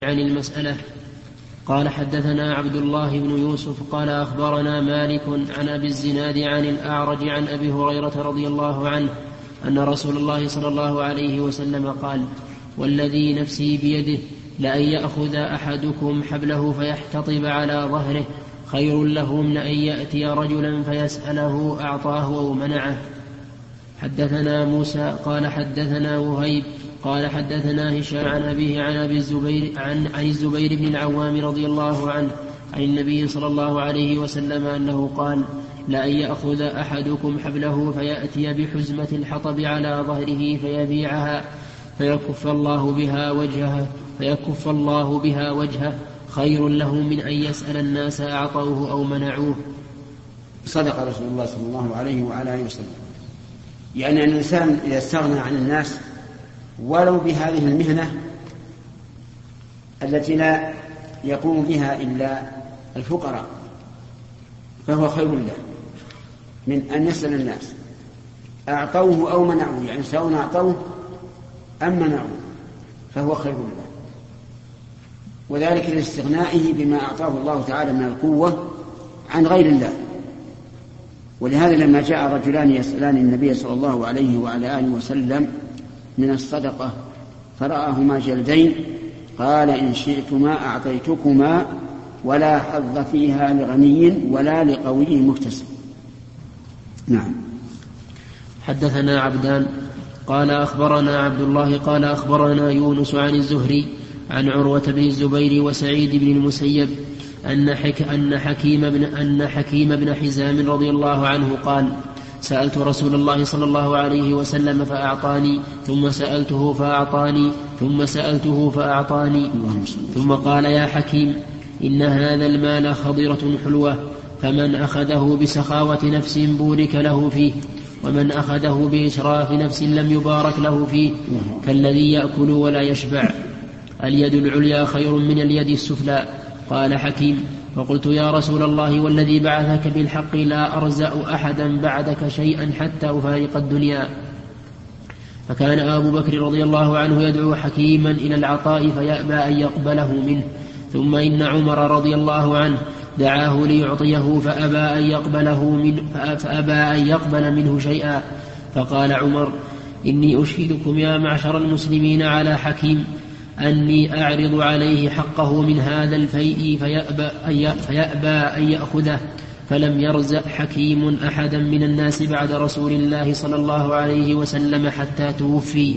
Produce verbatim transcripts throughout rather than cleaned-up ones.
عن المسألة. قال حدثنا عبد الله بن يوسف قال أخبرنا مالك عن أبي الزناد عن الأعرج عن أبي هريرة رضي الله عنه أن رسول الله صلى الله عليه وسلم قال: والذي نفسي بيده لأن يأخذ أحدكم حبله فيحتطب على ظهره خير له من أن يأتي رجلا فيسأله أعطاه أو منعه. حدثنا موسى قال حدثنا وهيب قال حدثنا هشام عن أبيه عن أبي الزبير عن, عن الزبير بن العوام رضي الله عنه عن النبي صلى الله عليه وسلم أنه قال: لأن يأخذ أحدكم حبله فيأتي بحزمة الحطب على ظهره فيبيعها فيكف الله بها وجهه فيكف الله بها وجهه خير له من أن يسأل الناس أعطوه أو منعوه. صدق رسول الله صلى الله عليه وعلى آله وسلم. يعني أن الإنسان إذا استغنى عن الناس ولو بهذه المهنة التي لا يقوم بها إلا الفقراء فهو خير له من أن يسأل الناس أعطوه أو منعوه، يعني سواء أعطوه أم منعوه فهو خير له، وذلك لاستغنائه بما أعطاه الله تعالى من القوة عن غير الله. ولهذا لما جاء رجلان يسألان النبي صلى الله عليه وعلى آله وسلم من الصدقة فرآهما جلدين قال: إن شئتما أعطيتكما ولا حظ فيها لغني ولا لقوي مكتسب. نعم. حدثنا عبدان قال أخبرنا عبد الله قال أخبرنا يونس عن الزهري عن عروة بن الزبير وسعيد بن المسيب أن, حك أن, حكيم بن أن حكيم بن حزام رضي الله عنه قال: سألت رسول الله صلى الله عليه وسلم فأعطاني، ثم سألته فأعطاني، ثم سألته فأعطاني، ثم قال: يا حكيم، إن هذا المال خضرة حلوة، فمن أخذه بسخاوة نفس بورك له فيه، ومن أخذه بإشراف نفس لم يبارك له فيه، كالذي يأكل ولا يشبع. اليد العليا خير من اليد السفلى. قال حكيم: فقلت: يا رسول الله، والذي بعثك بالحق لا أرزأ أحدا بعدك شيئا حتى أفارق الدنيا. فكان أبو بكر رضي الله عنه يدعو حكيما إلى العطاء فيأبى أن يقبله منه، ثم إن عمر رضي الله عنه دعاه ليعطيه فأبى أن يقبله منه, فأبى أن يقبل منه شيئا. فقال عمر: إني أشهدكم يا معشر المسلمين على حكيم أني أعرض عليه حقه من هذا الفيء فيأبى, فيأبى أن يأخذه. فلم يرزق حكيم أحدا من الناس بعد رسول الله صلى الله عليه وسلم حتى توفي.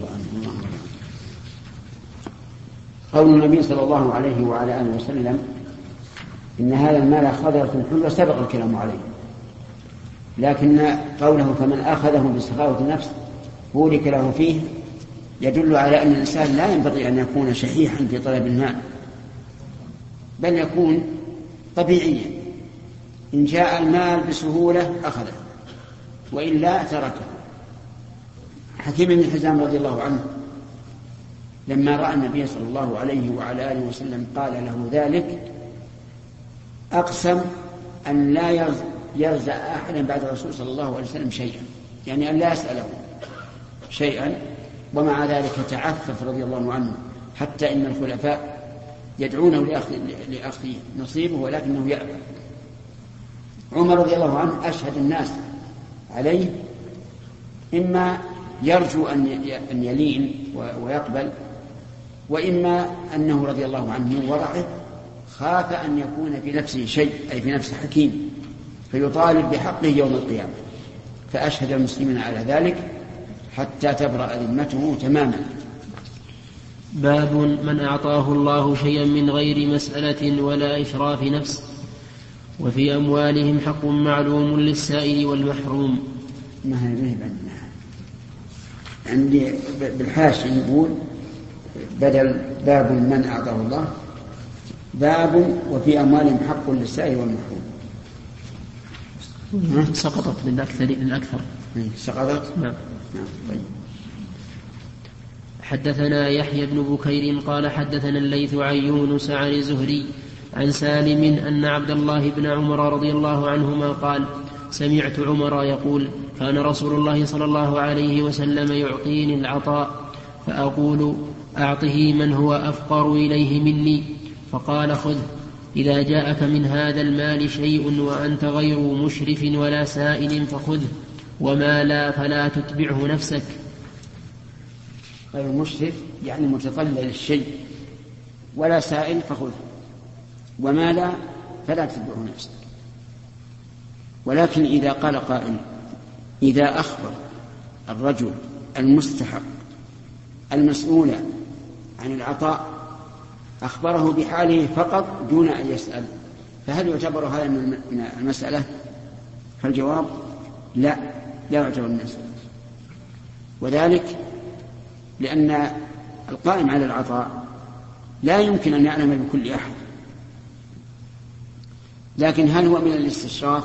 قول النبي صلى الله عليه وعلى آله وسلم إن هذا المال خضرة حلوة سبق الكلام عليه، لكن قوله فمن أخذه بسخاوة النفس بورك له فيه يدل على أن الإنسان لا ينبغي أن يكون شحيحا في طلب المال، بل يكون طبيعيا. إن جاء المال بسهولة أخذه، وإلا تركه. حكيم بن حزام رضي الله عنه لما رأى النبي صلى الله عليه وعلى آله وسلم قال له ذلك أقسم أن لا يرزق أحدا بعد الرسول صلى الله عليه وسلم شيئا، يعني أن لا يسأله شيئا، ومع ذلك تعفف رضي الله عنه حتى إن الخلفاء يدعونه لأخذ نصيبه ولكنه يأبى. عمر رضي الله عنه أشهد الناس عليه، إما يرجو أن يلين ويقبل، وإما أنه رضي الله عنه من ورعه خاف أن يكون في نفسه شيء، أي في نفس حكيم، فيطالب بحقه يوم القيامة، فأشهد المسلمين على ذلك حتى تبرأ ذمته تماما. باب من أعطاه الله شيئا من غير مسألة ولا إشراف نفس، وفي أموالهم حق معلوم للسائل والمحروم. ما هي ما هي عندي بالحاشي نقول بدل باب من أعطاه الله باب وفي أموالهم حق للسائل والمحروم. سقطت للأكثر للأكثر سقطت. نعم. طيب. حدثنا يحيى بن بكير قال حدثنا الليث عن يونس عن الزهري عن سالم أن عبد الله بن عمر رضي الله عنهما قال: سمعت عمر يقول: كان رسول الله صلى الله عليه وسلم يعطيني العطاء فأقول أعطه من هو أفقر إليه مني، فقال خذ، إذا جاءك من هذا المال شيء وأنت غير مشرف ولا سائل فخذه، وما لا فلا تتبعه نفسك. غير مشرف يعني متطلع للشيء، ولا سائل فخذه، وما لا فلا تتبعه نفسك. ولكن إذا قال قائل إذا أخبر الرجل المستحق المسؤول عن العطاء أخبره بحاله فقط دون أن يسأل، فهل يعتبر هذا من المسألة؟ فالجواب لا، لا يعتبر من المسألة، وذلك لأن القائم على العطاء لا يمكن أن يعلم بكل أحد. لكن هل هو من الاستشراف؟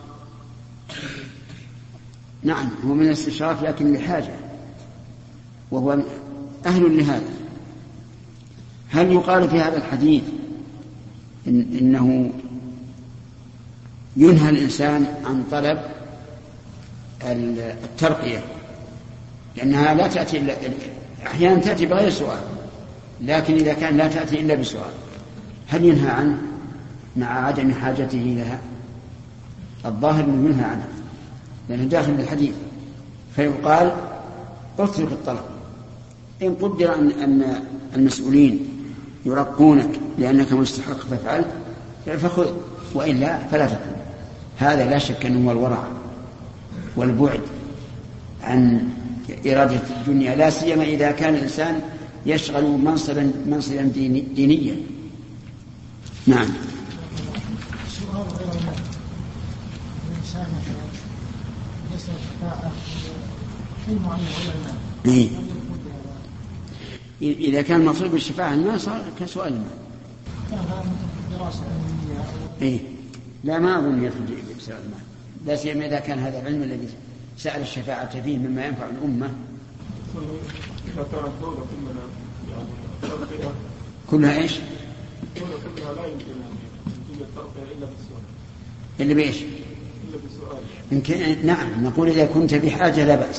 نعم، هو من الاستشراف لكن لحاجة، وهو أهل لهذا. هل يقال في هذا الحديث إن إنه ينهى الإنسان عن طلب الترقية، لأنها لا تأتي إلا أحيانا تأتي بغير سؤال، لكن إذا كان لا تأتي إلا بسؤال هل ينهى عنه مع عدم حاجته لها؟ الظاهر أنه ينهى عنه لأنه داخل الحديث، فيقال اترك الطلب. إن قدر أن المسؤولين يرقونك لأنك مستحق فافعل فخذ، وإلا فلا تفعل. هذا لا شك أنه هو الورع والبعد عن إرادة الدنيا، لا سيما إذا كان الإنسان يشغل منصبا منصبا ديني دينيا. نعم. إيه؟ إذا كان المقصود بالشفاعة الماء صار كسؤال الماء. إيه؟ لا، ما أظن يدخل بسؤال الماء، لا سيما إذا كان هذا العلم الذي سأل الشفاعة فيه مما ينفع الأمة. كلها إيش؟ كلها لا يمكن إلا بالسؤال. إلا بإيش؟ إلا بالسؤال. يمكن. نعم، نقول إذا كنت بحاجة لا بأس،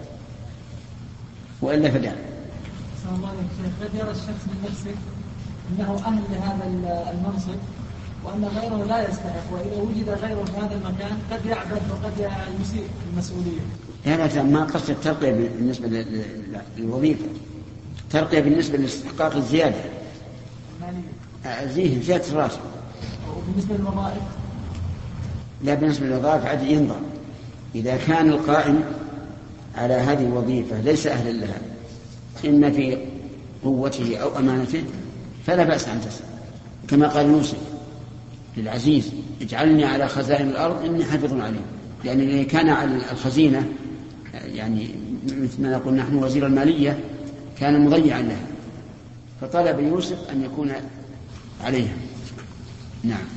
وإلا فلا. صلى الله عليه وسلم قد يرى الشخص من نفسه أنه أهل لهذا المنصب وأن غيره لا يستحق، وإذا وجد غيره في هذا المكان قد يعبث وقد يسيء المسؤولية. هذا ما قصد الترقية بالنسبة للوظيفة، ترقية بالنسبة لاستحقاق الزيادة زيه زيادة الراتب. وبالنسبة للوظائف لا، بالنسبة للوظائف عاد ينظر. إذا كان القائم على هذه الوظيفة ليس أهلا لها إما في قوته أو أمانته فلا بأس أن تسأل، كما قال يوسف للعزيز اجعلني على خزائن الأرض إني حافظ عليه، لأن اللي كان على الخزينة يعني مثل ما نقول نحن وزير المالية كان مضيعا لها، فطلب يوسف أن يكون عليها. نعم.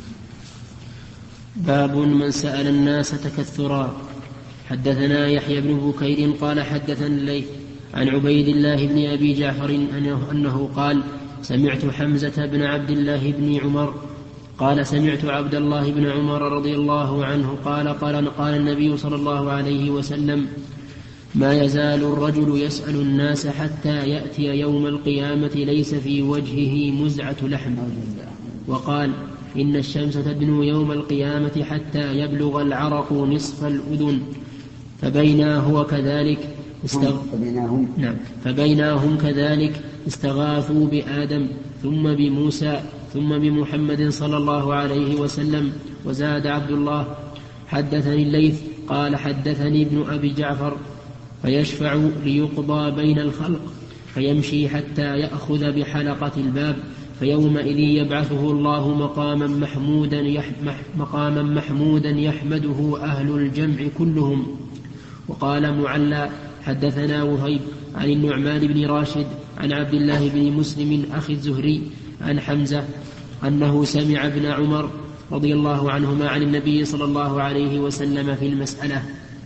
باب من سأل الناس تكثرا. حدثنا يحيى بن بكير قال حدثنا الليث عن عبيد الله بن أبي جعفر أنه قال سمعت حمزة بن عبد الله بن عمر قال سمعت عبد الله بن عمر رضي الله عنه قال قال قال النبي صلى الله عليه وسلم ما يزال الرجل يسأل الناس حتى يأتي يوم القيامة ليس في وجهه مزعة لحم. وقال إن الشمس تدنو يوم القيامة حتى يبلغ العرق نصف الأذن، فبينا هو كذلك استغ... نعم. فبيناهم كذلك استغاثوا بآدم ثم بموسى ثم بمحمد صلى الله عليه وسلم. وزاد عبد الله حدثني الليث قال حدثني ابن أبي جعفر فيشفع ليقضى بين الخلق فيمشي حتى يأخذ بحلقة الباب فيومئذ يبعثه الله مقاما محمودا, يح... مقاما محمودا يحمده أهل الجمع كلهم. وقال معلى حدثنا وهيب عن النعمان بن راشد عن عبد الله بن مسلم أخي الزهري عن حمزة أنه سمع ابن عمر رضي الله عنهما عن النبي صلى الله عليه وسلم في المسألة.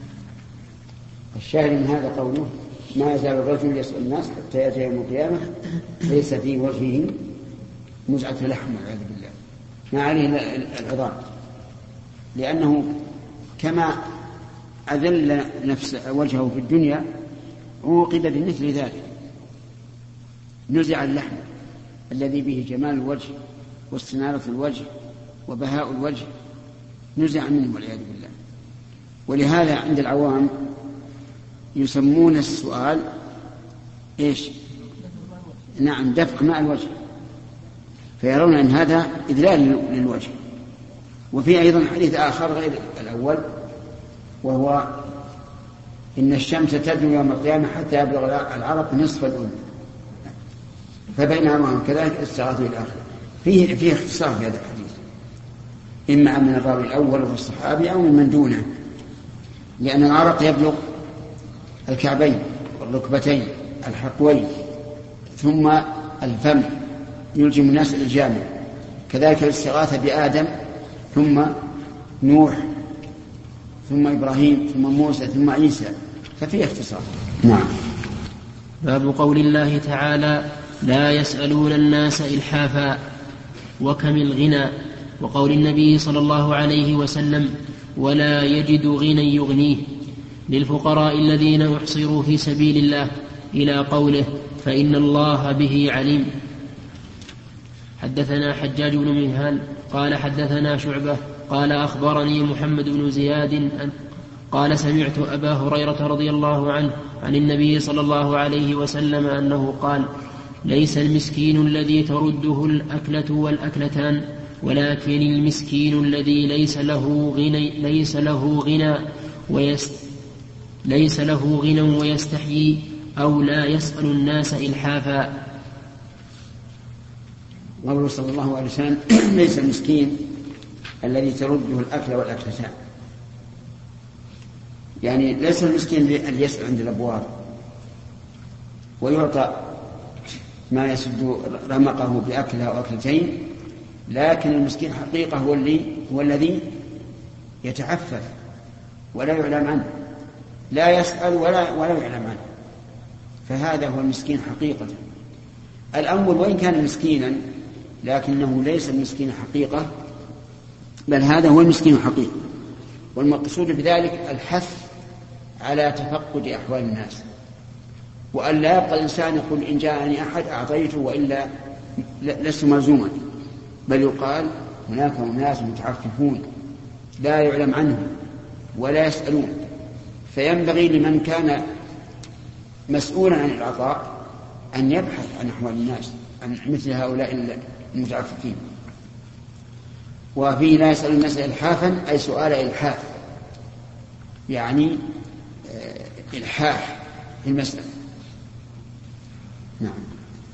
الشاهد من هذا قوله ما يزال الرجل يسأل الناس حتى يأتي يوم القيامة ليس في وجهه مزعة لحم والعياذ بالله، ما عليه العظام، لأنه كما أذل نفس وجهه في الدنيا عوقب بمثل ذلك نزع اللحم الذي به جمال الوجه واستنارة الوجه وبهاء الوجه، نزع منه والعياذ بالله. ولهذا عند العوام يسمون السؤال إيش؟ نعم، دفق ماء الوجه، فيرون أن هذا إذلال للوجه. وفي أيضا حديث آخر غير الأول، وهو إن الشمس تدنو يوم القيامة حتى يبلغ العرق نصف الأذن، فبينهما كذلك استغاثوا إلى آخره. فيه فيه اختصار في هذا الحديث، إما من الراوي الأول وهو الصحابي أو من دونه، لأن العرق يبلغ الكعبين والركبتين الحقوين ثم الفم، يلجم الناس الجامع. كذلك الاستغاثة بآدم ثم نوح ثم إبراهيم ثم موسى ثم عيسى، ففيه اختصار. نعم. باب قول الله تعالى: لا يسألون الناس إلحافا، وكم الغنى. وقول النبي صلى الله عليه وسلم: ولا يجد غنى يغنيه، للفقراء الذين أحصروا في سبيل الله، إلى قوله: فإن الله به عليم. حدثنا حجاج بن منهال قال حدثنا شعبة قال أخبرني محمد بن زياد قال سمعت أبا هريرة رضي الله عنه عن النبي صلى الله عليه وسلم أنه قال: ليس المسكين الذي ترده الأكلة والأكلتان، ولكن المسكين الذي ليس له غنى ليس له غنى ويست ليس له غنى ويستحيي أو لا يسأل الناس إلحافا. قوله صلى الله عليه وسلم: ليس المسكين الذي ترده الأكل والأكلتان، يعني ليس المسكين الذي يسأل عند الأبواب ويعطى ما يسد رمقه بأكلها أو أكلتين، لكن المسكين حقيقة هو, هو الذي يتعفف ولا يعلم عنه، لا يسأل ولا, ولا يعلم عنه، فهذا هو المسكين حقيقة. الأول وإن كان مسكينا لكنه ليس المسكين حقيقة، بل هذا هو المسكين حقيقة. والمقصود بذلك الحث على تفقد أحوال الناس، وأن لا يبقى الإنسان يقول إن جاءني أحد أعطيته وإلا لست ملزوما، بل يقال هناك ناس متعففون لا يعلم عنهم ولا يسألون، فينبغي لمن كان مسؤولا عن العطاء أن يبحث عن أحوال الناس، عن مثل هؤلاء المتعففين. وفيه لا يسأل الناس إلحافا أي سؤال إلحاف، يعني إلحاح في المسألة. نعم.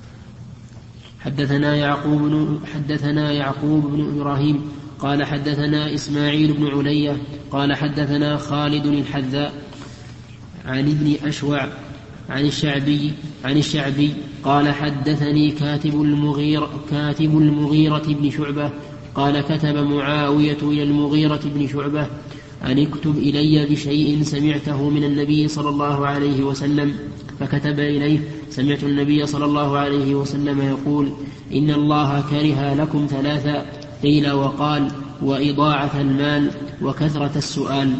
حدثنا يعقوب بن حدثنا يعقوب بن إبراهيم قال حدثنا إسماعيل بن علية قال حدثنا خالد الحذاء عن ابن أشوع عن الشعبي عن الشعبي قال حدثني كاتب المغيرة كاتب المغيرة بن شعبة قال كتب معاوية إلى المغيرة بن شعبة أن اكتب إلي بشيء سمعته من النبي صلى الله عليه وسلم، فكتب إليه: سمعت النبي صلى الله عليه وسلم يقول: إن الله كره لكم ثلاثا، قيل وقال: وإضاعة المال وكثرة السؤال.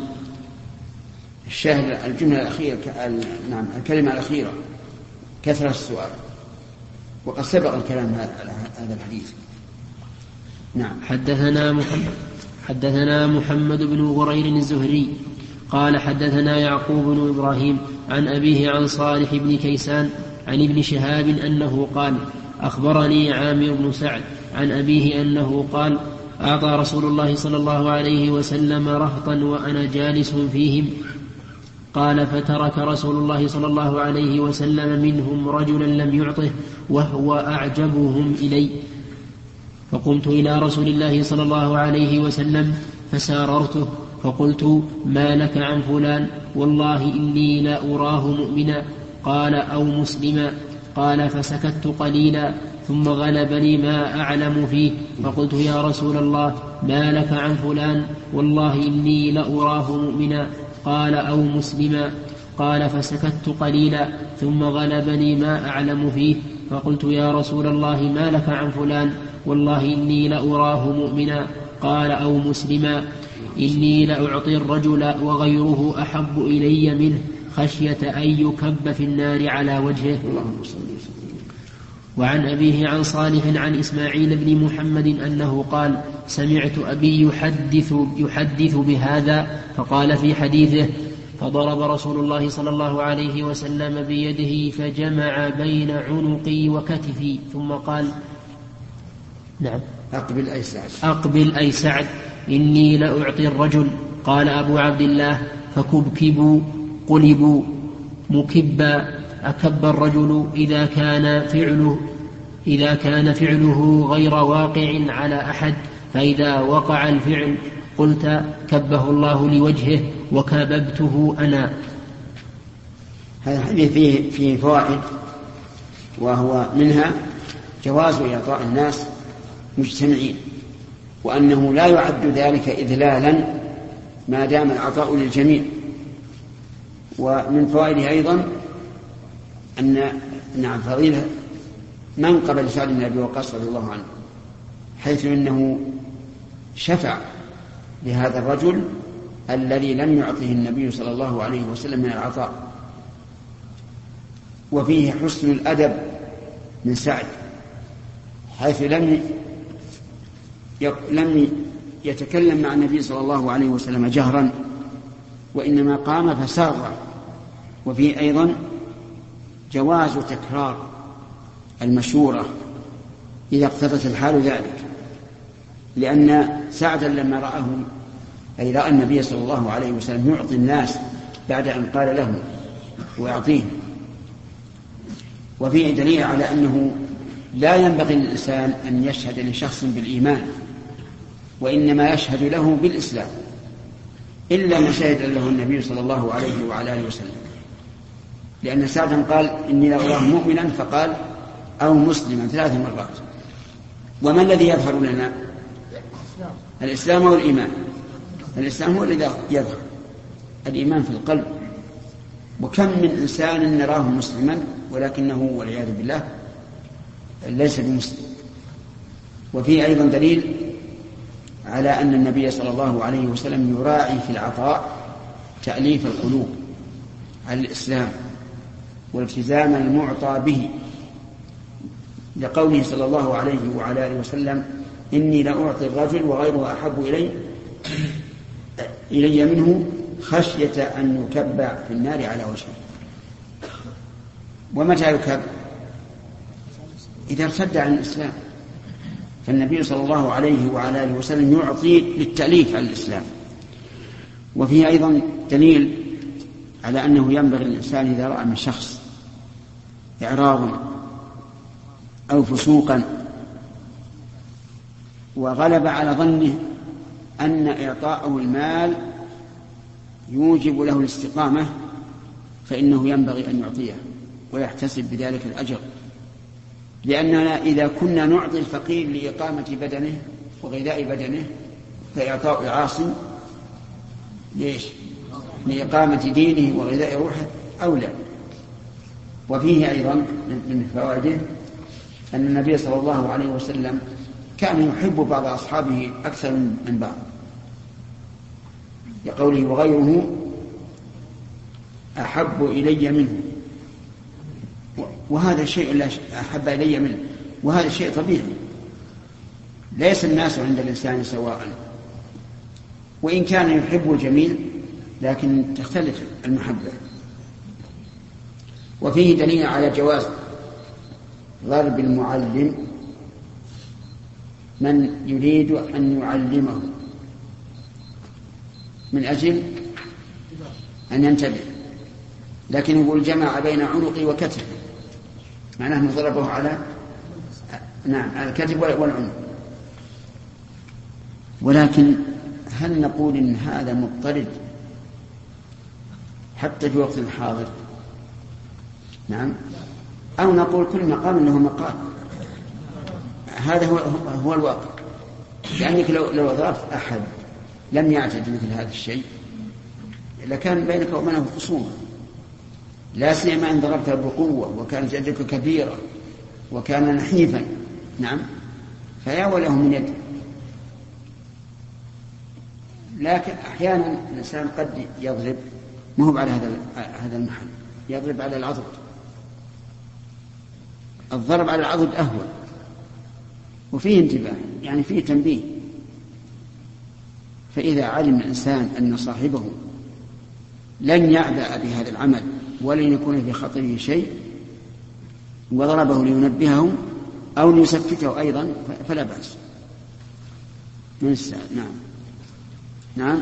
الشاهد الجملة الأخيرة، نعم الكلمة الأخيرة كثرة السؤال، وقد سبق الكلام هذا الحديث. نعم. حدثنا محمد حدثنا محمد بن غرير الزهري قال حدثنا يعقوب بن إبراهيم عن أبيه عن صالح بن كيسان عن ابن شهاب أنه قال: أخبرني عامر بن سعد عن أبيه أنه قال: أعطى رسول الله صلى الله عليه وسلم رهطا وأنا جالس فيهم. قال: فترك رسول الله صلى الله عليه وسلم منهم رجلا لم يعطه وهو أعجبهم إلي، فقمت إلى رسول الله صلى الله عليه وسلم فساررته فقلت: ما لك عن فلان؟ والله إني لا أراه مؤمنا. قال: أو مسلما. قال: فسكت قليلا ثم غلبني ما أعلم فيه، فقلت: يا رسول الله، ما لك عن فلان؟ والله إني لأراه مؤمنا. قال: أو مسلما. قال: فسكت قليلا ثم غلبني ما أعلم فيه، فقلت: يا رسول الله، ما لك عن فلان؟ والله إني لأراه مؤمنا. قال: أو مسلما. إني لأعطي الرجل وغيره أحب إلي منه خشية أن يكب في النار على وجهه. وعن أبيه عن صالح عن إسماعيل بن محمد أنه قال: سمعت أبي يحدث, يحدث بهذا، فقال في حديثه: فضرب رسول الله صلى الله عليه وسلم بيده فجمع بين عنقي وكتفي، ثم قال: نعم أقبل أي سعد أقبل أي سعد إني لأعطي الرجل. قال أبو عبد الله: فكبكبوا قلبوا مكبا. أكب الرجل إذا كان فعله إذا كان فعله غير واقع على أحد، فإذا وقع الفعل قلت: كبه الله لوجهه وكببته أنا. هذا الحديث فيه, فيه فوائد، وهو منها جواز إعطاء الناس مجتمعين، وأنه لا يعد ذلك إذلالا ما دام العطاء للجميع. ومن فوائده أيضا أن نعم فضيلة من قبل سعد بن أبي وقاص رضي الله عنه، حيث إنه شفع لهذا الرجل الذي لم يعطه النبي صلى الله عليه وسلم من العطاء. وفيه حسن الأدب من سعد، حيث لم لم يتكلم مع النبي صلى الله عليه وسلم جهرا، وإنما قام فسار. وفيه أيضا جواز تكرار المشورة إذا اقتضت الحال ذلك، لأن سعدا لما رآه أي رأى النبي صلى الله عليه وسلم يعطي الناس بعد أن قال لهم ويعطيهم. وفيه دليل على أنه لا ينبغي للإنسان أن يشهد لشخص بالإيمان، وإنما يشهد له بالإسلام، إلا ما شهد له النبي صلى الله عليه وعلى آله وسلم، لأن سعدا قال: إني لأراه مؤمنا، فقال: أو مسلما ثلاث مرات. وما الذي يظهر لنا؟ الإسلام والإيمان. الإسلام هو الذي يظهر، الإيمان في القلب. وكم من إنسان نراه مسلما ولكنه والعياذ بالله ليس بمسلم. وفيه أيضا دليل على أن النبي صلى الله عليه وسلم يراعي في العطاء تأليف القلوب على الإسلام والالتزام المعطى به، لقوله صلى الله عليه وعلى آله وسلم: إني لأعطي الرجل وغيره أحب إلي إلي منه خشية أن يكب في النار على وجهه. ومتى يكب؟ إذا ارتد عن الإسلام. فالنبي صلى الله عليه وعلى آله وسلم يعطي للتأليف على الإسلام. وفيه أيضا دليل على أنه ينبغي الإنسان إذا رأى من شخص إعراضا أو فسوقا وغلب على ظنه أن إعطاءه المال يوجب له الاستقامة، فإنه ينبغي أن يعطيه ويحتسب بذلك الأجر، لأننا إذا كنا نعطي الفقير لإقامة بدنه وغذاء بدنه فإعطاء عاصم ليش؟ لإقامة دينه وغذاء روحه أولى. وفيه أيضا من فوائده أن النبي صلى الله عليه وسلم كان يحب بعض أصحابه أكثر من بعض، لقوله: وغيره أحب إلي منه. وهذا شيء لا أحب إلي منه، وهذا شيء طبيعي. ليس الناس عند الإنسان سواء، وإن كان يحب الجميل لكن تختلف المحبة. وفيه دليل على جواز ضرب المعلم من يريد أن يعلمه من أجل أن ينتبه، لكن يقول: جمع بين عنقي وكتفي، معناه أنه ضربه على نعم على الكتف والعنق. ولكن هل نقول إن هذا مضطرد حتى في وقت الحاضر؟ نعم. أو نقول كل مقام له مقال. هذا هو, هو الواقع، لأنك لو, لو ضربت أحد لم يعتد مثل هذا الشيء لكان بينك وبينه خصومة، لا سيما أن ضربته بقوة وكانت يدك كبيرة وكان نحيفا. نعم. فيا وله من يد. لكن أحيانا الإنسان قد يضرب ما هو على هذا هذا المحل، يضرب على العضد، الضرب على العضد أهون وفيه انتباه، يعني فيه تنبيه. فإذا علم الإنسان أن صاحبه لن يعبأ بهذا العمل ولن يكون في خطره شيء وضربه لينبهه أو ليسكته أيضا فلا بأس من الساعة. نعم نعم.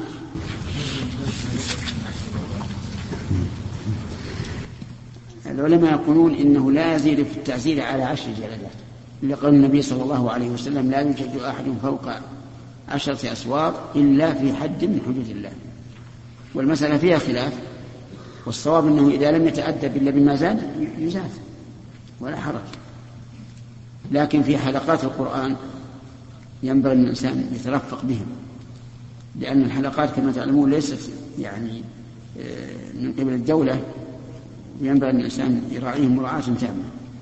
العلماء يقولون إنه لا يزيد في التعزير على عشر جلدات، لقول النبي صلى الله عليه وسلم: لا يوجد أحد فوق عشرة أسوار إلا في حد من حدود الله. والمسألة فيها خلاف، والصواب أنه إذا لم يتأدب إلا بما زاد يزاد ولا حرج. لكن في حلقات القرآن ينبغي الإنسان يترفق بهم، لأن الحلقات كما تعلمون ليست يعني من قبل الدولة، ينبغي أن الإنسان يراعيهم مراعاة تامة.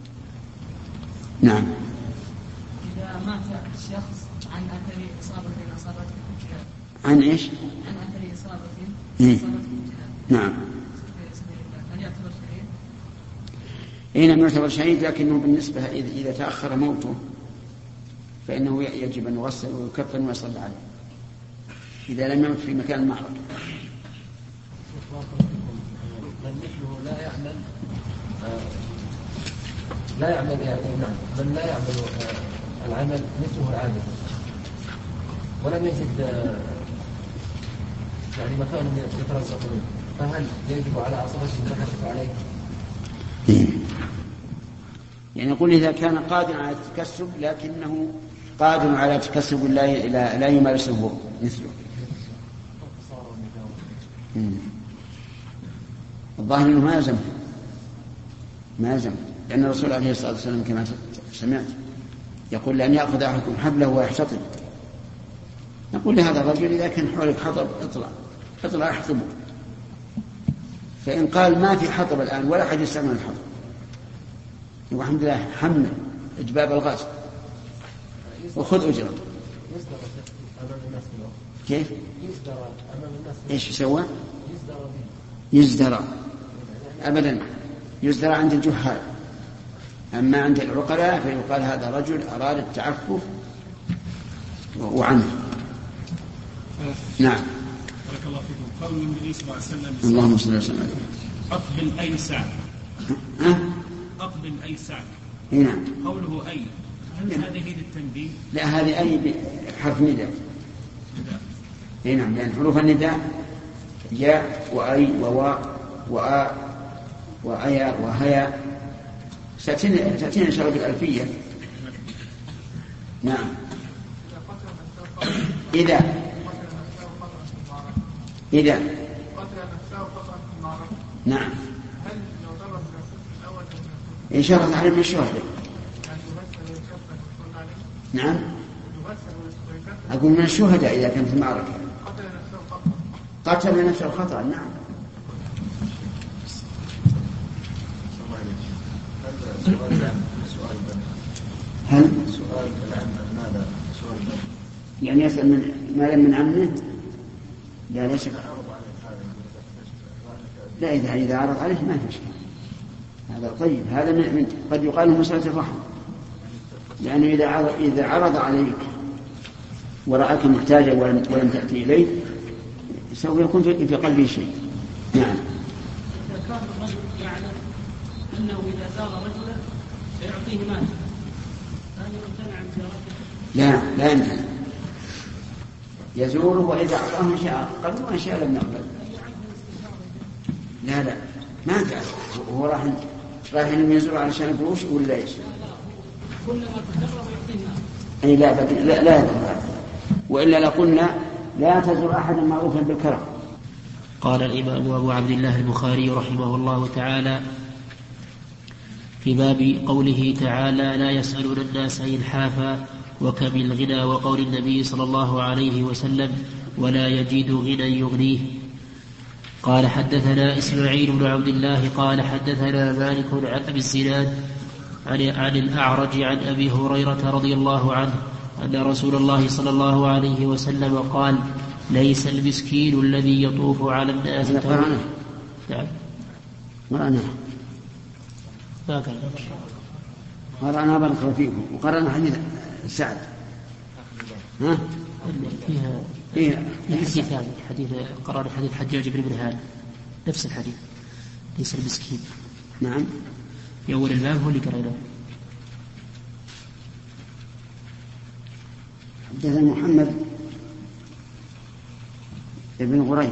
نعم. إذا مات الشخص عن أثر إصابة أصابته عن إيش؟ عن أثر إصابة إيه؟ أصابته نعم. هل يعتبر شهيد؟ إيه نعم يعتبر شهيد، لكنه بالنسبة إذا تأخر موته فإنه يجب أن يغسل ويكفن ويصلى عليه إذا لم يمت في مكان المعركة. من مثله لا يعمل لا يعمل يعني نعم من لا يعمل العمل مثله العامل ولم يجد يعني مكان يترزق منه، فهل يجب على عصبته المتحدث عليه؟ يعني يقول إذا كان قادرا على التكسب لكنه قادر على تكسب لا لا يمارسه مثله. الظاهر أنه ما يلزم ما يلزم لأن الرسول عليه الصلاة والسلام كما سمعت يقول: لأن يأخذ أحدكم حبله ويحتطب. نقول لهذا الرجل: إذا كان حولك حطب اطلع اطلع احطبه. فإن قال ما في حطب الآن ولا أحد يستعمل الحطب، والحمد لله حمل إجباب الغاز وخذ أجرة. كيف؟ إيش يسوى؟ يزدرى أبدا، يزدرى عند الجهال، أما عند العقلاء فيقال هذا رجل أراد التعفف وعنه. نعم. بارك الله فيكم. قول النبي صلى الله عليه وسلم: اللهم صل وسلم. أقبل أي سعد. أه؟ أقبل أي سعد. نعم. قوله أي، هل هذه للتنبيه؟ لا، هذه أي حرف نداء. اي نعم، لأن حروف النداء ياء وأي وواء وآ وأيا وهيا تأتينا إن شاء الله بالألفية. نعم. إذا إذا نعم إن شاء الله تعالى من الشهداء. نعم أقول من الشهداء إذا كان في المعركة قتل نفسه خطأ. نعم. هل سؤال العم ماذا سؤال يعني يسأل من مالا من عمه؟ لا ليس. لا، إذا إذا عرض عليه ما في شيء. هذا طيب، هذا من قد يقال له مسألة الرحم، لأنه إذا عرض إذا عرض عليك ورأك محتاجا ولم ولم تأتي إليه سوف يكون في قلبه شيء. نعم. إذا كان الرجل يعلم أنه إذا زار رجلا سيعطيه مال فهل يمتنع عن زيارته؟ لا لا يمتنع، يزوره وإذا أعطاه شاء قبل وإن شاء لم يقبل. لا لا ما تعرف هو راح راح يزور علشان الفلوس ولا ايش؟ كلما تقرب يعطيه مال. أي لا لا لا يقبل، وإلا لقلنا لا تزور أحدا معروفا بالكرم. قال الإمام أبو عبد الله البخاري رحمه الله تعالى في باب قوله تعالى: لا يسألون الناس إلحافا، وكم الغنى، وقول النبي صلى الله عليه وسلم: ولا يجد غنى يغنيه. قال: حدثنا إسماعيل بن عبد الله قال حدثنا مالك عن أبي الزناد عن, عن الأعرج عن أبي هريرة رضي الله عنه أن رسول الله صلى الله عليه وسلم قال: ليس المسكين الذي يطوف على الناس. نعم. وأنا ما كان قرأنا بارك الله فيكم وقرأنا حديث سعد. ها؟ فيها فيها حديث ثاني حديث قرأنا حديث حجاج بن منهال نفس الحديث ليس المسكين. نعم. في أول الباب هو اللي قرأناه. حدثنا محمد ابن غريب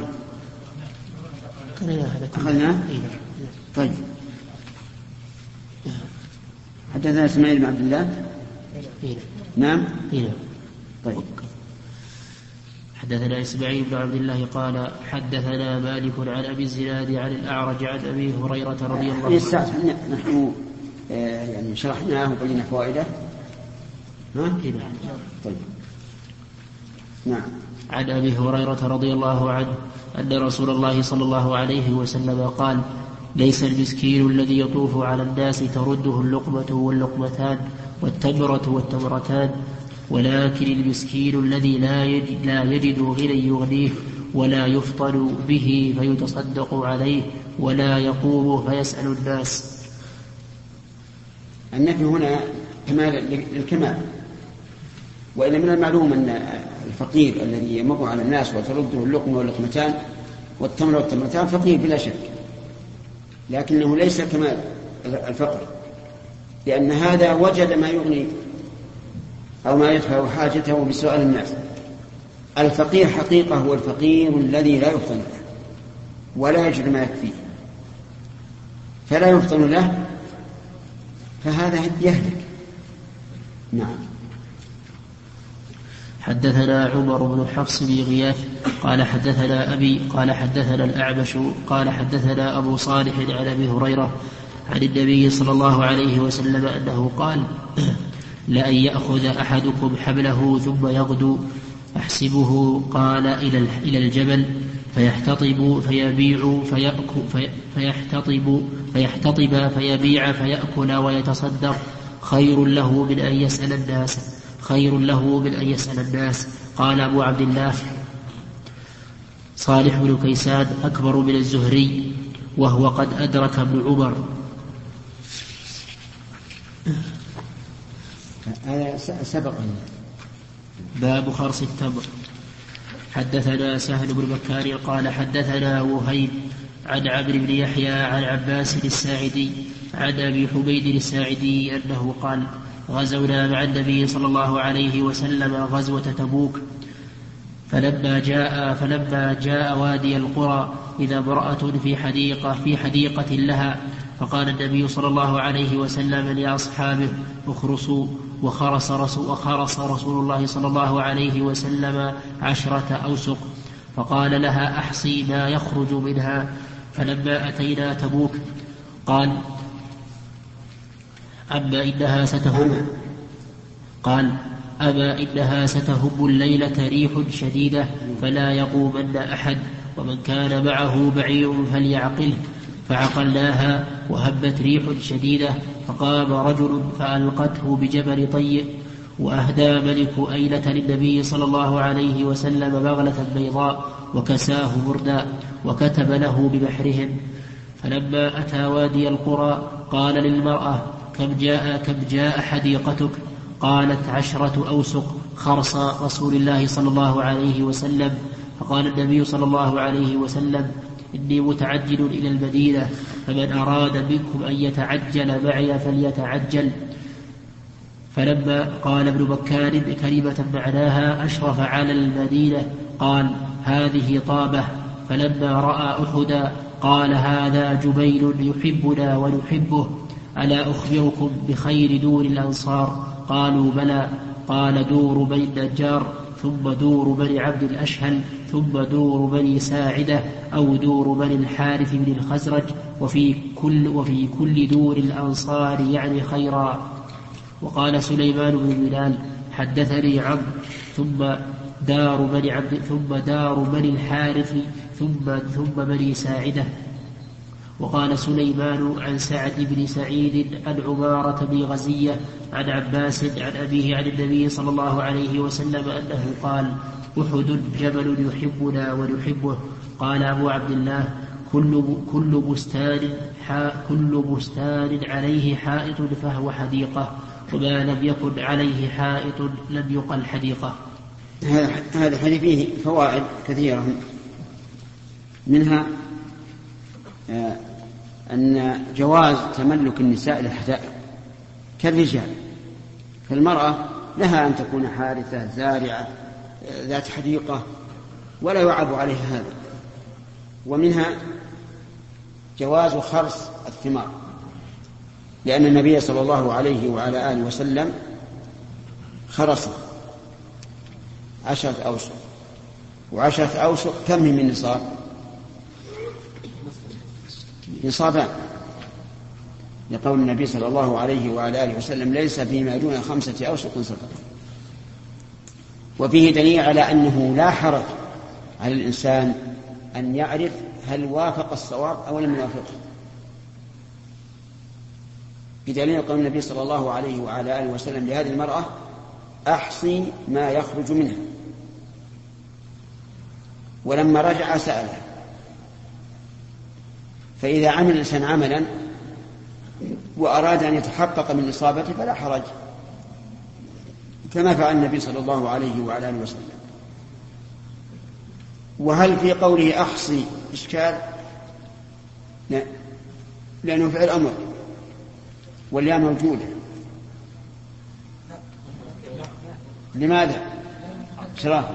أخذناه. طيب. حدثنا إسماعيل بن عبد الله. نعم. طيب. حدثنا إسماعيل بن عبد الله قال حدثنا مالك عن أبي الزناد عن الأعرج عن أبي هريرة رضي الله عنه. نحن يعني شرحناه وبينا فوائده. ها؟ طيب. نعم. عن أبي هريرة رضي الله عنه أن رسول الله صلى الله عليه وسلم قال ليس المسكين الذي يطوف على الناس ترده اللقمة واللقمتان والتمرة والتمرتان ولكن المسكين الذي لا يجد, لا يجد غنى يغنيه ولا يفطن به فيتصدق عليه ولا يقوم فيسأل الناس. النفي هنا كمال للكمال، وإلا من المعلوم أن الفقير الذي يمر على الناس وترده اللقمة واللقمتان والتمر والتمرتان فقير بلا شك، لكنه ليس كمال الفقر، لأن هذا وجد ما يغني أو ما يدفع حاجته بسؤال الناس. الفقير حقيقة هو الفقير الذي لا يفطن له ولا يجد ما يكفيه فلا يفطن له، فهذا يهلك. نعم. حدثنا عمر بن حفص بن غياث قال حدثنا أبي قال حدثنا الأعمش قال حدثنا أبو صالح عن أبي هريرة عن النبي صلى الله عليه وسلم أنه قال لأن يأخذ أحدكم حبله ثم يغدو أحسبه قال إلى الجبل فيحتطب فيبيع فيأكل فيحتطب فيحتطب فيبيع فيأكل ويتصدق خير له من أن يسأل الناس خير له من أن يسأل الناس. قال أبو عبد الله صالح بن كيسان أكبر من الزهري وهو قد أدرك ابن عمر. هذا سبق. باب خرص التمر. حدثنا سهل بن بكار قال حدثنا وهيب عن عمرو بن يحيى عن عباس الساعدي عن أبي حميد الساعدي أنه قال غزونا مع النبي صلى الله عليه وسلم غزوة تبوك فلما جاء فلما جاء وادي القرى إذا امرأة في حديقة في حديقة لها فقال النبي صلى الله عليه وسلم لأصحابه اخرسوا وخرس رسول, وخرس رسول الله صلى الله عليه وسلم عشرة أوسق فقال لها أحصي ما يخرج منها. فلما أتينا تبوك قال أما إنها ستهب قال أما إنها ستهب الليلة ريح شديدة فلا يقومن أحد ومن كان معه بعير فليعقله. فعقلناها وهبت ريح شديدة فقام رجل فألقته بجبل طيء وأهدى ملك أيلة للنبي صلى الله عليه وسلم بغلة بيضاء وكساه بردا وكتب له ببحرهم. فلما أتى وادي القرى قال للمرأة كم جاء, كم جاء حديقتك؟ قالت عشرة أوسق خرص رسول الله صلى الله عليه وسلم. فقال النبي صلى الله عليه وسلم إني متعجل إلى المدينة فمن أراد منكم أن يتعجل معي فليتعجل. فلما قال ابن بكار كلمة معناها أشرف على المدينة قال هذه طابة. فلما رأى أحدا قال هذا جبيل يحبنا ونحبه ألا أخبركم بخير دور الأنصار؟ قالوا بلى. قال دور بني النجار ثم دور بني عبد الأشهل ثم دور بني ساعدة أو دور بني الحارث بن الخزرج وفي كل, وفي كل دور الأنصار يعني خيرا. وقال سليمان بن بلال حدثني عمرو ثم دار بني عبد ثم دار بني الحارث ثم ثم بني ساعدة. وقال سليمان عن سعد بن سعيد عن عمارة بن غزية عن عباس عن أبيه عن النبي صلى الله عليه وسلم أنه قال أحد جبل يحبنا ونحبه. قال أبو عبد الله كل كل بستان كل بستان عليه حائط فهو حديقة، وما لم يكن عليه حائط لم يقل حديقة. هذا الحديث فيه فوائد كثيرة، منها أن جواز تملك النساء للحدائق كالرجال، فالمرأة لها أن تكون حارثة زارعة ذات حديقة ولا يعاب عليها هذا. ومنها جواز خرص الثمار، لأن النبي صلى الله عليه وعلى آله وسلم خرص عشرة أوسق، وعشرة أوسق كم من نصاب؟ نصابان، لقول النبي صلى الله عليه وعلى آله وسلم ليس فيما دون خمسة أوسق صدقة. وفيه دليل على أنه لا حرج على الإنسان أن يعرف هل وافق الصواب أو لم يوافقه، بدليل قول النبي صلى الله عليه وعلى آله وسلم لهذه المرأة أحصي ما يخرج منها، ولما رجع سأله. فإذا عمل الإنسان عملا وأراد أن يتحقق من إصابته فلا حرج، كما فعل النبي صلى الله عليه وعلى آله وسلم. وهل في قوله أحصي إشكال؟ لا، لأنه فعل أمر والياء موجودة. لماذا؟ شراه،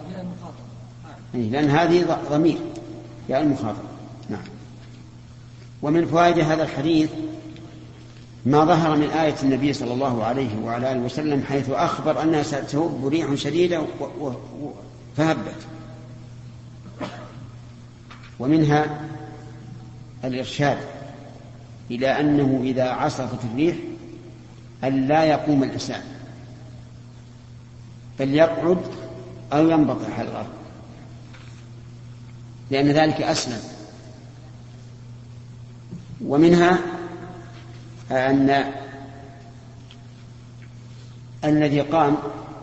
لأن هذه ضمير يا المخاطب. نعم. ومن فوائد هذا الحديث ما ظهر من آية النبي صلى الله عليه وعلى آله وسلم حيث أخبر أنها ستهب ريح شديدة فهبت. ومنها الإرشاد إلى أنه إذا عصفت الريح أن لا يقوم الإنسان بل يقعد أو ينبطح على الأرض، لأن ذلك أسلم. ومنها أن الذي قام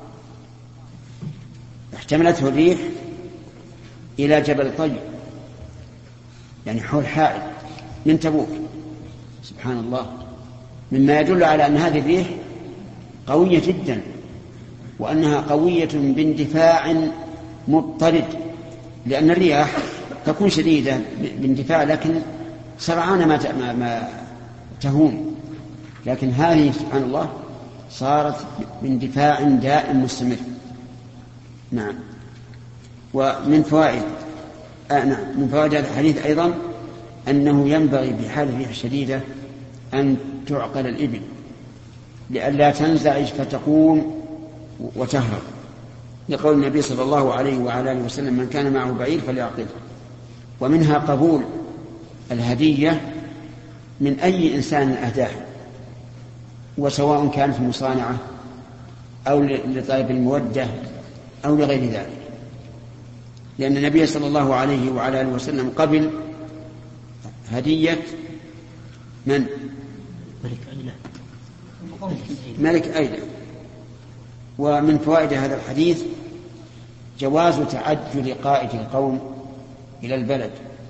احتملته الريح إلى جبل طيب، يعني حول حائل من تبوك، سبحان الله، مما يدل على أن هذه الريح قوية جدا، وأنها قوية باندفاع مضطرد، لأن الرياح تكون شديدة باندفاع لكن سرعان ما ما ما تهون، لكن هذه سبحان الله صارت باندفاع دائم مستمر. نعم. ومن فوائد آه نعم من فوائد هذا الحديث أيضا أنه ينبغي بحال الريح الشديدة أن تعقل الإبل لئلا تنزعج فتقوم وتهرب، لقول النبي صلى الله عليه وعلى آله وسلم من كان معه بعير فليعقله. ومنها قبول الهدية من أي إنسان أهداه، وسواء كانت مصانعة أو لطلب المودة أو لغير ذلك، لأن النبي صلى الله عليه وعلى آله وسلم قبل هدية من؟ ملك أيلة. ملك أيلة. ومن فوائد هذا الحديث جواز تعجل قائد القوم إلى البلد،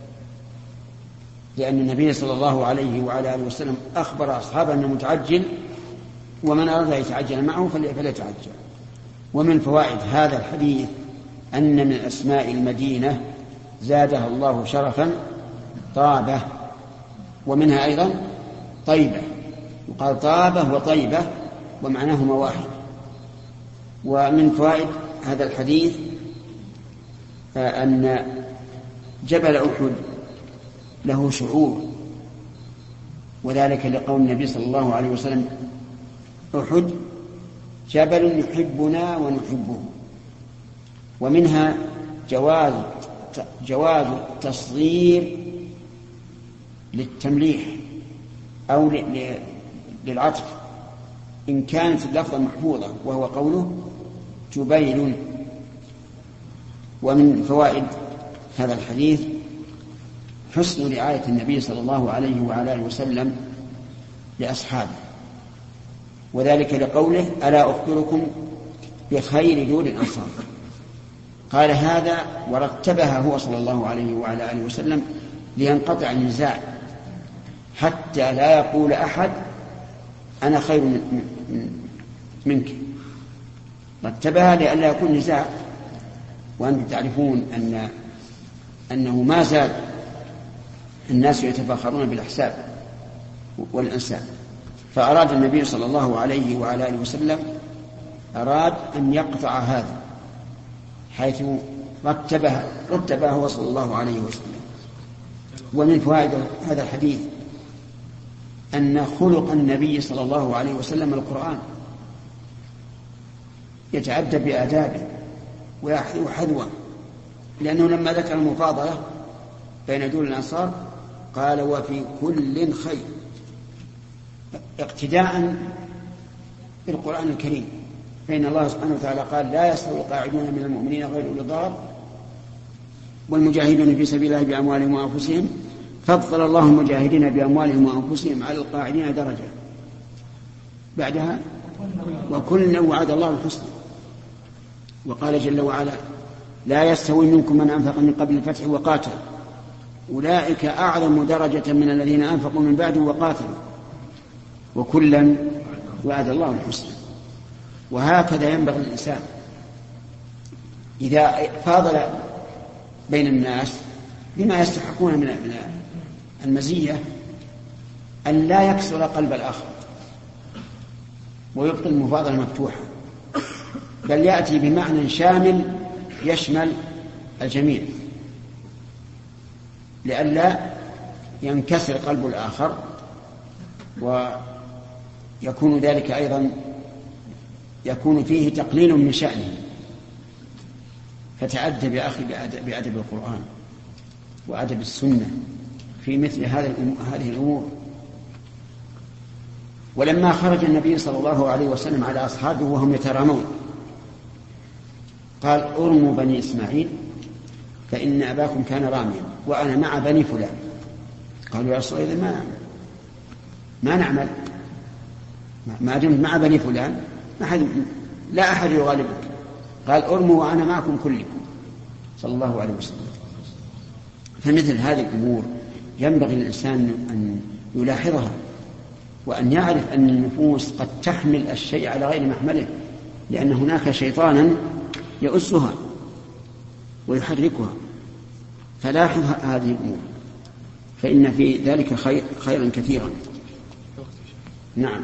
لأن النبي صلى الله عليه وعلى آله وسلم أخبر أصحابه أنه متعجل، ومن أراد أن يتعجل معه فليتعجل. ومن فوائد هذا الحديث أن من أسماء المدينة زادها الله شرفا طابة، ومنها أيضا طيبة، يقال طابة وطيبة ومعناهما واحد. ومن فوائد هذا الحديث أن جبل أحد له شعور، وذلك لقول النبي صلى الله عليه وسلم أحد جبل يحبنا ونحبه. ومنها جواز جواز التصغير للتمليح أو للعطف إن كانت اللفظة محفوظة، وهو قوله جبيل. ومن فوائد هذا الحديث حسن رعاية النبي صلى الله عليه وعلى آله وسلم لأصحابه، وذلك لقوله ألا أخبركم بخير دور الأنصار. قال هذا ورتبها هو صلى الله عليه وعلى آله وسلم لينقطع النزاع حتى لا يقول أحد أنا خير منك. رتبها لئلا يكون نزاع. وأنتم تعرفون أن أنه ما زال الناس يتفاخرون بالأحساب والأنساب، فأراد النبي صلى الله عليه وعلى آله وسلم أراد أن يقطع هذا، حيث رتبها رتبها هو صلى الله عليه وسلم. ومن فوائد هذا الحديث أن خلق النبي صلى الله عليه وسلم القرآن، يتعدى بآدابه ويحذو حذوه، لأنه لما ذكر المفاضلة بين دول الأنصار قال وفي كل خير، اقتداء بالقرآن الكريم، فإن الله سبحانه وتعالى قال لا يستوي القاعدون من المؤمنين غير أولي الضرر والمجاهدون في سبيل الله بأموالهم وأنفسهم، فضل الله المجاهدين بأموالهم وأنفسهم على القاعدين درجة. بعدها وكلا وعد الله الحسنى. وقال جل وعلا لا يستوي منكم من أنفق من قبل الفتح وقاتل أولئك أعظم درجة من الذين أنفقوا من بعد وقاتلوا وكلا وعد الله الحسنى. وهكذا ينبغي الإنسان إذا فاضل بين الناس بما يستحقون من المزية أن لا يكسر قلب الآخر ويبقي المفاضلة مفتوحة، بل يأتي بمعنى شامل يشمل الجميع لئلا ينكسر قلب الآخر، ويكون ذلك أيضا يكون فيه تقليل من شأنه. فتأدب يا أخي بأدب القرآن وأدب السنة في مثل هذه الأمور. ولما خرج النبي صلى الله عليه وسلم على أصحابه وهم يترامون قال ارموا بني إسماعيل فإن أباكم كان راميا وأنا مع بني فلان. قالوا يا رسول الله ما نعمل ما نعمل ما دمت مع بني فلان أحد لا أحد يغالبك. قال ارموا وأنا معكم كلكم صلى الله عليه وسلم. فمثل هذه الأمور ينبغي للإنسان أن يلاحظها وأن يعرف أن النفوس قد تحمل الشيء على غير محمله، لأن هناك شيطانا يؤسها ويحركها. فلاحظ هذه الأمور فإن في ذلك خير خيرا كثيرا. نعم.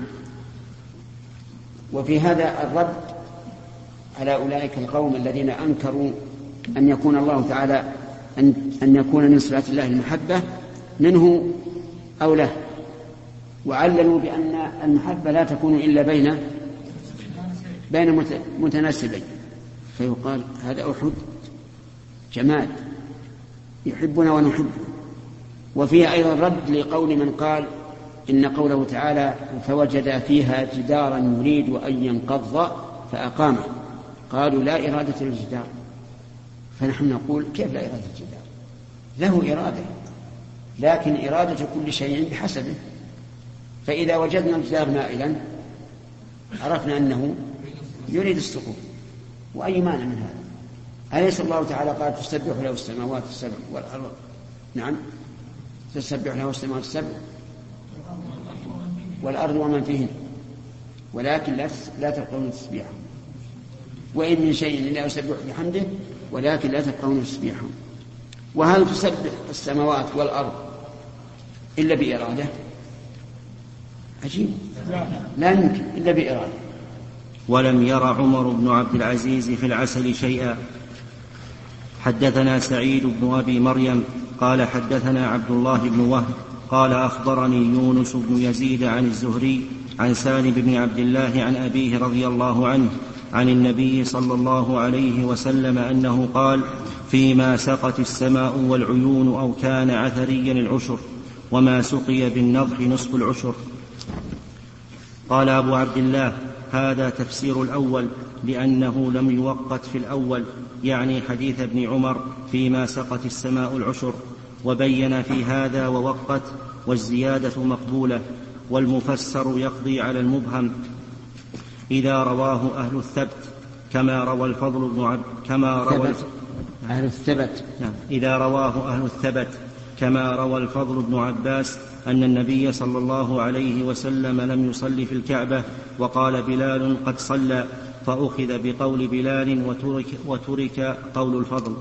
وفي هذا الرد على أولئك القوم الذين أنكروا أن يكون الله تعالى أن, أن يكون من صفات الله المحبة منه أو له، وعللوا بأن المحبة لا تكون إلا بين بين متناسبين، فيقال هذا أحد جماد يحبنا ونحبه. وفيه أيضا رد لقول من قال إن قوله تعالى فوجد فيها جدارا يريد أن ينقض فأقامه، قالوا لا إرادة للجدار. فنحن نقول كيف لا إرادة الجدار؟ له إرادة، لكن إرادة كل شيء بحسبه. فإذا وجدنا الجدار مائلا عرفنا أنه يريد السقوط، وأي مانع من هذا؟ أليس الله تعالى قال تسبح له السماوات السبع والأرض؟ نعم تسبح له السماوات السبع والأرض ومن فيهن ولكن لا تفقهون تسبيحهم، وإن من شيء إلا يسبح بحمده ولكن لا تفقهون تسبيحهم. وهل تسبح السماوات والأرض إلا بإرادة؟ عجيب، لا يمكن إلا بإرادة. ولم ير عمر بن عبد العزيز في العسل شيئا. حدثنا سعيد بن أبي مريم قال حدثنا عبد الله بن وهب قال أخبرني يونس بن يزيد عن الزهري عن سالم بن عبد الله عن أبيه رضي الله عنه عن النبي صلى الله عليه وسلم أنه قال فيما سقت السماء والعيون أو كان عثريا العشر وما سقي بالنضح نصف العشر. قال أبو عبد الله هذا تفسير الأول لأنه لم يوقت في الأول، يعني حديث ابن عمر فيما سقت السماء العشر، وبين في هذا ووقت، والزيادة مقبولة، والمفسر يقضي على المبهم إذا رواه أهل الثبت كما روى الفضل بن عبد كما روى أهل الثبت نعم إذا رواه أهل الثبت كما روى الفضل بن عباس أن النبي صلى الله عليه وسلم لم يصل في الكعبة وقال بلال قد صلى، فأخذ بقول بلال وترك, وترك قول الفضل.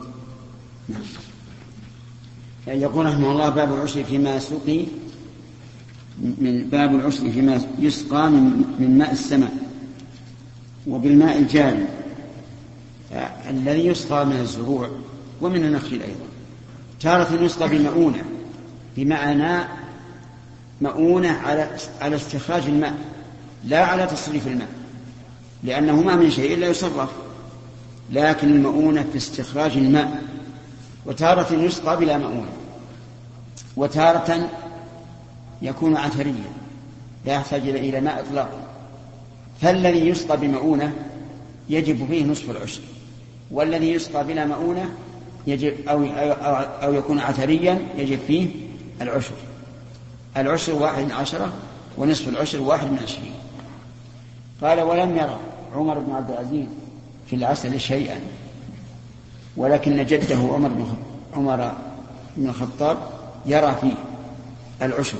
يقول رحمه الله: باب العشر فيما سقي من باب العشر فيما يسقى من, من ماء السماء وبالماء الجاري الذي يسقى من الزروع ومن النخيل أيضا. تارة يسقى بمؤونة، بمعنى مؤونة على على استخراج الماء لا على تصريف الماء، لأنه ما من شيء إلا يصرف، لكن المؤونة في استخراج الماء. وتارة يسقى بلا مؤونة، وتارة يكون عثريا لا يحتاج إلى ماء إطلاقا. فالذي يسقى بمؤونة يجب فيه نصف العشر، والذي يسقى بلا مؤونة يجب أو, أو, أو يكون عثريا يجب فيه العشر. العشر واحد من عشرة ونصف العشر واحد من عشرين. قال: ولم يرى عمر بن عبد العزيز في العسل شيئا، ولكن جده عمر بن عمر بن الخطاب يرى فيه العشر.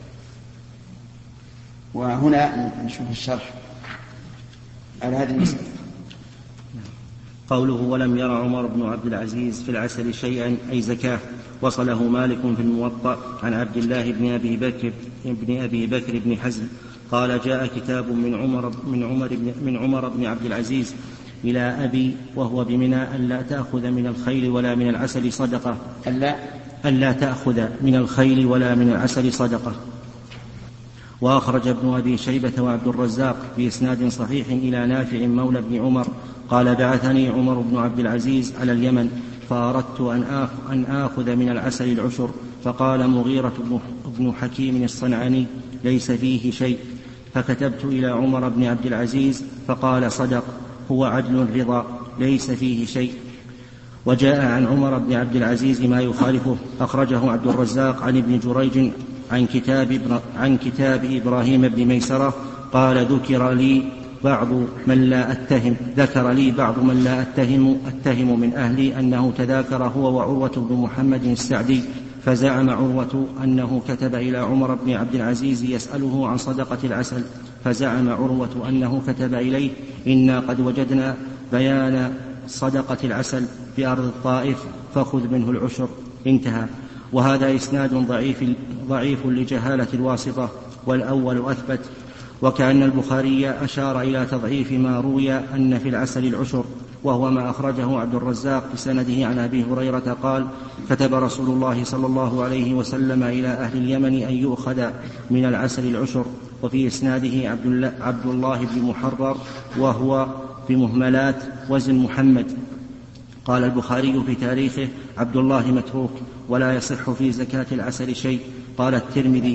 وهنا نشوف الشرح على هذه المسألة. قوله: ولم يرى عمر بن عبد العزيز في العسل شيئا أي زكاة، وصله مالك في الموطأ عن عبد الله بن أبي بكر بن أبي بكر بن حزم قال: جاء كتاب من عمر من عمر بن, من عمر بن عبد العزيز إلى أبي وهو بمنى ألا تأخذ من الخيل ولا من العسل صدقة ألا, ألا تأخذ من الخيل ولا من العسل صدقة. وأخرج ابن أبي شيبة وعبد الرزاق بإسناد صحيح إلى نافع مولى بن عمر قال: بعثني عمر بن عبد العزيز على اليمن فأردت أن آخذ من العسل العشر، فقال مغيرة بن حكيم الصنعاني: ليس فيه شيء. فكتبت إلى عمر بن عبد العزيز فقال: صدق، هو عدل رضا، ليس فيه شيء. وجاء عن عمر بن عبد العزيز ما يخالفه، أخرجه عبد الرزاق عن ابن جريج عن كتاب, عن كتاب إبراهيم بن ميسرة قال: ذكر لي بعض من لا أتهم ذكر لي بعض من لا أتهم أتهم من أهلي أنه تذاكر هو وعروة بن محمد السعدي، فزعم عروة أنه كتب إلى عمر بن عبد العزيز يسأله عن صدقة العسل، فزعم عروة أنه كتب إليه: إنا قد وجدنا بيان صدقة العسل بأرض الطائف فخذ منه العشر. انتهى. وهذا إسناد ضعيف, ضعيف لجهالة الواسطة، والأول أثبت. وكأن البخاري أشار إلى تضعيف ما روي أن في العسل العشر، وهو ما أخرجه عبد الرزاق بسنده عن أبي هريرة قال: كتب رسول الله صلى الله عليه وسلم إلى أهل اليمن أن يؤخذ من العسل العشر. وفي إسناده عبد الله بن محرر وهو بمهملات وزن محمد. قال البخاري في تاريخه: عبد الله متروك ولا يصح في زكاة العسل شيء. قال الترمذي: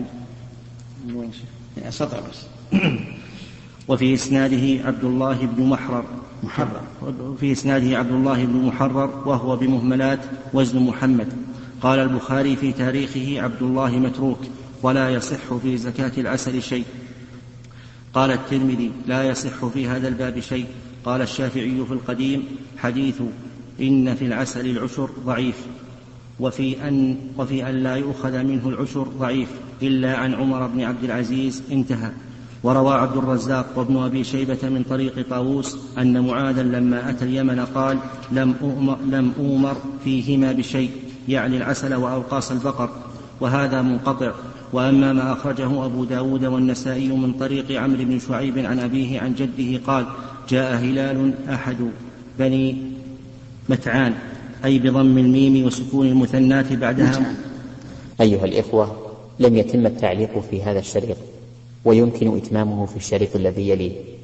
وفي إسناده عبد الله بن محرر محرر في إسناده عبد الله بن محرر وهو بمهملات وزن محمد. قال البخاري في تاريخه: عبد الله متروك ولا يصح في زكاة العسل شيء. قال الترمذي: لا يصح في هذا الباب شيء. قال الشافعي في القديم: حديث إن في العسل العشر ضعيف، وفي أن, وفي أن لا يؤخذ منه العشر ضعيف إلا عن عمر بن عبد العزيز. انتهى. وروى عبد الرزاق وابن أبي شيبة من طريق طاووس أن معاذا لما أتى اليمن قال: لم أؤمر, لم أؤمر فيهما بشيء، يعني العسل وأوقاص البقر. وهذا منقطع. وأما ما أخرجه أبو داود والنسائي من طريق عمرو بن شعيب عن أبيه عن جده قال: جاء هلال أحد بني متعان، أي بضم الميم وسكون المثنات بعدها. أيها الإخوة، لم يتم التعليق في هذا الشريط، ويمكن إتمامه في الشريط الذي يليه.